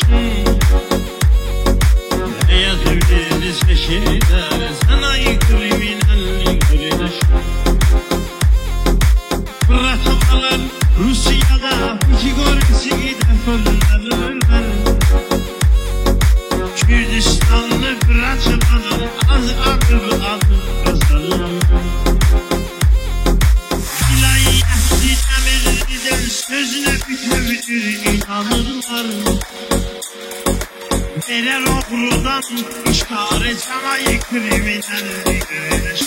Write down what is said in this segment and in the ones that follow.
Beyaz evleri seçiler, sanayi kriminallik kardeşim. Bırakmalar Rusya'da Figorisi'de fırlarlar. Kürdistanlı bırakmalar az adım kazanır. İlahi ehli emirlidir, sözüne bütünür inanırlar. Verer oğludan işgare sanayi kriminallik kardeşim.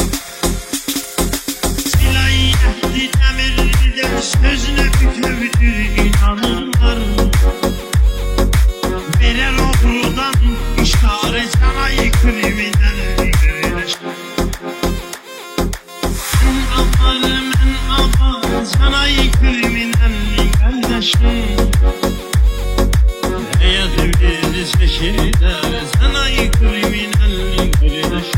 İlahi ehli emirlidir, sözüne bütünür inanırlar. Verer oğludan işgare sanayi kriminallik kardeşim. Men aman sanayi kriminallik kardeşim. Beyaz evleri seçiler, sanayi kriminallik kardeşim.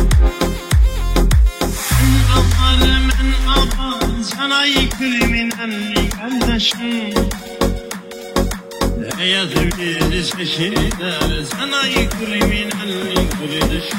Men aman sanayi kriminallik kardeşim. Beyaz evleri seçiler, sanayi kriminallik kardeşim.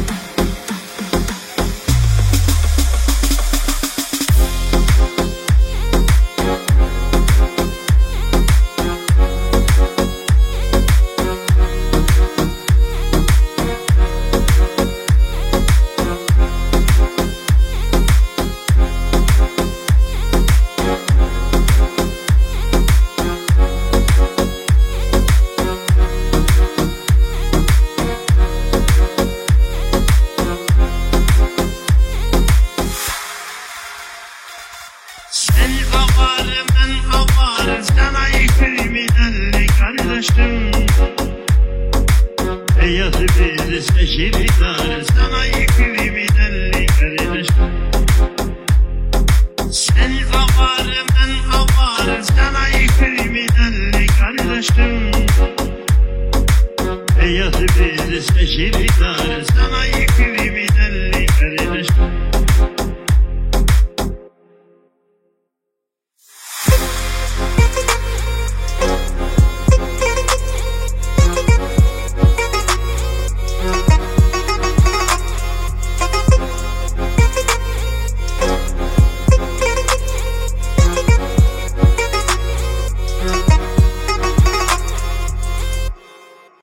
Sen avar, ben avar, sanayi kriminallik kardeşim. Beyaz evleri seçiler, sanayi kriminallik kardeşim. Sen avar, ben avar, sanayi kriminallik kardeşim. Beyaz evleri seçiler, sanayi